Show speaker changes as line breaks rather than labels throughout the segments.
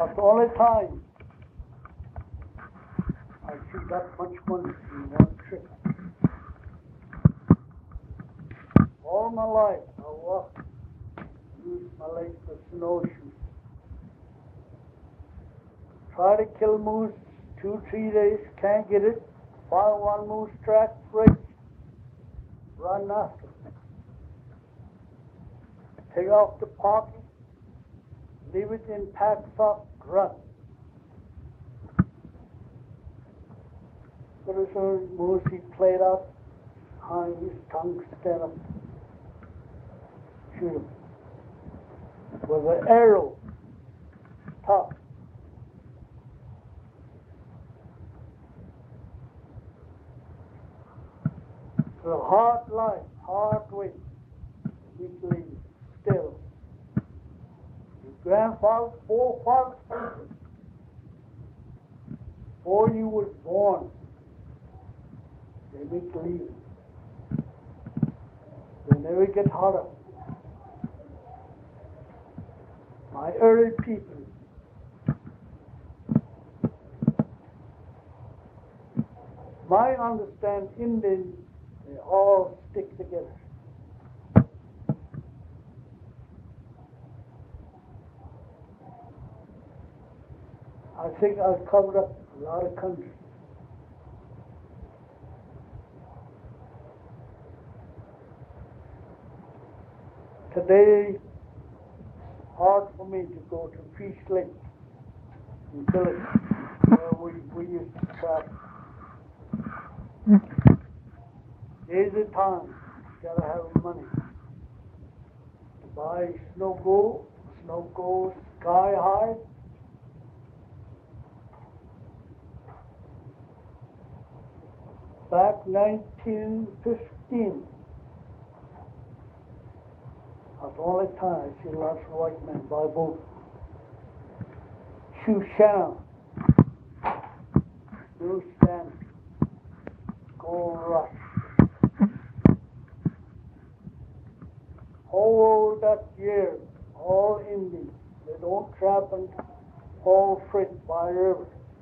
That's the only time I see that much money in one trip. All my life I walked, used my legs for snowshoes. Try to kill moose 2-3 days, can't get it. Find one moose track, fresh, run after it. Take off the pocket, leave it in pack sock, run. But as soon as moose he played out, behind his tongue stand up, shoot him with an arrow, top. It's a hard life, hard way, weekly, still. Your grandfather, forefathers, before you was born, they make leave. They never get harder. My early people, my understand Indians, they all stick together. I think I've covered up a lot of country. Today, it's hard for me to go to Fish Lake in village where we used to travel. There's a time you gotta have money to buy snow goes sky high. Back 1915, that's the only time I see lots of white men buy boats. Shoshana, New Stand, Gold Rush. All that year, all Indians, they don't trap and haul freight by river.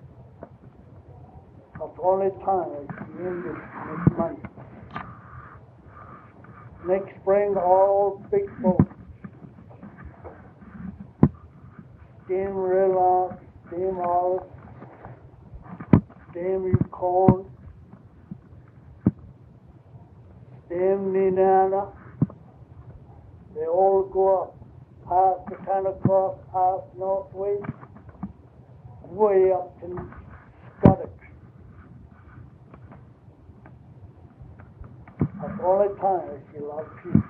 That's the only time I see Indians make money. Next spring, all big boats. Steam Reliance, Steam Olive, Steam Yukon, Steam Nenana. They all go up past the Kanacross, past Northway, way up to Scottish. That's the only time I see a lot of people.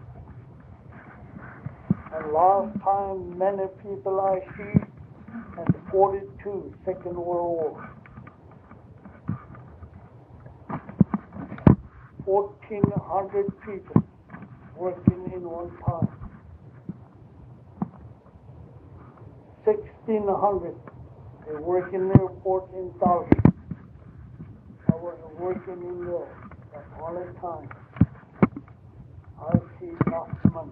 And last time many people I see at 42, Second World War. 1,400 people working in one time. 1,600, they work in there, 14,000. I was working in there. That's all the time. I see lots of money.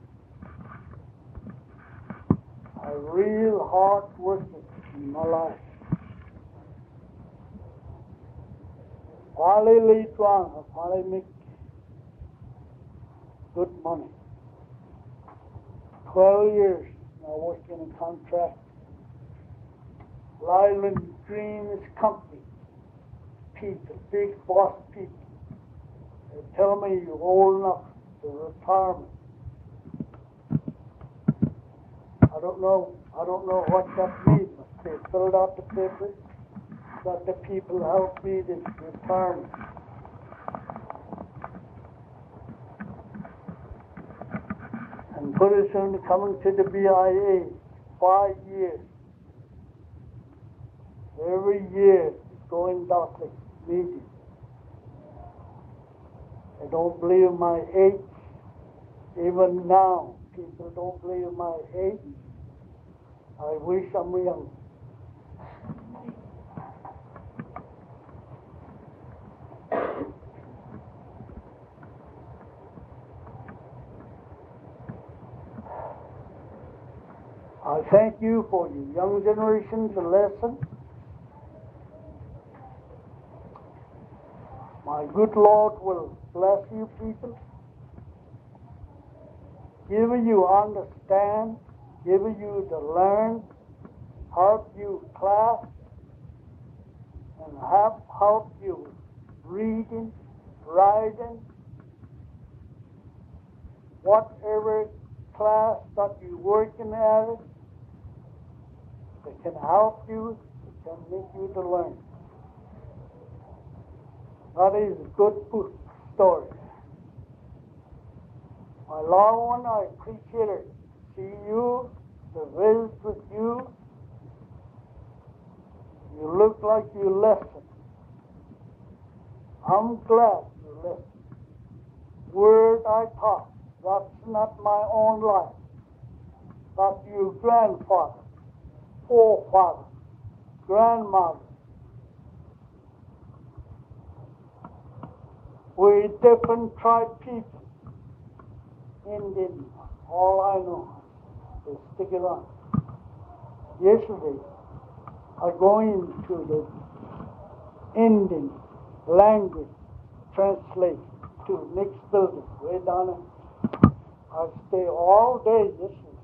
I real hard working in my life. Finally later on, I finally make good money. 12 years I worked in a contract. Lyland Dreams Company. People, big boss people. They tell me you're old enough for retirement. I don't know what that means. They filled out the papers that the people helped me to retirement. And pretty soon coming to the BIA, 5 years. Every year going doctor meeting. They don't believe my age. Even now, people don't believe my age. I wish I'm young. I thank you for your young generation's lesson. My good Lord will bless you people, give you understand, give you to learn, help you class, and help you reading, writing, whatever class that you're working at it, that can help you, that can make you to learn. That is a good story. My loved one, I appreciate it. See you, to visit with you. You look like you listen. I'm glad you listen. Word I taught, that's not my own life. That's your grandfather, forefather, grandmother. We're different tribe people. Indian, all I know is stick it on. Yesterday, I go into the Indian language translate to the next building, way down there. I stay all day yesterday.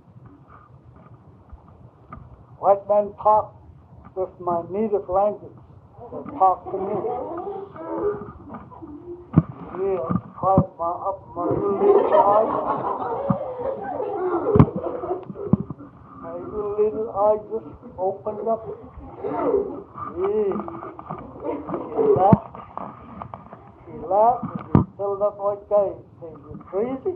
White man talk with my native language. They talk to me. Yeah, cause my little eyes. My little eyes just opened up. Yeah. She laughed and she filled up like that. Say, you crazy?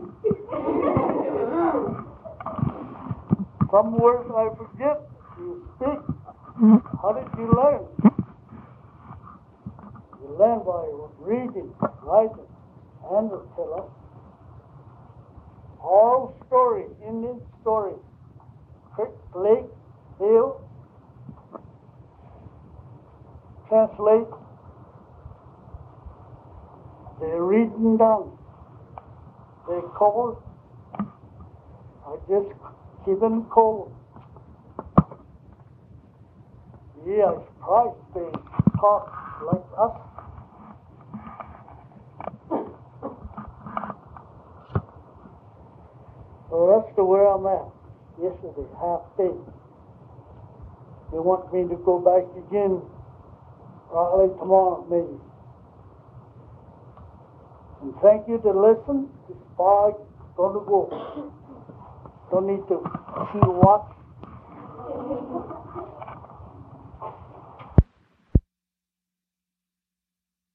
Some words I forget. You speak. How did you learn? You learn by reading, writing, and the tell us. All stories, Indian stories, Creek, Lake, Hill, translate, they're reading down. They cold. I just keep them cold. Yeah, I'm surprised they talk like us. So that's the where I'm at. Yesterday, half day. They want me to go back again probably tomorrow, maybe. And thank you to listen. This far going to go. Don't need to see what.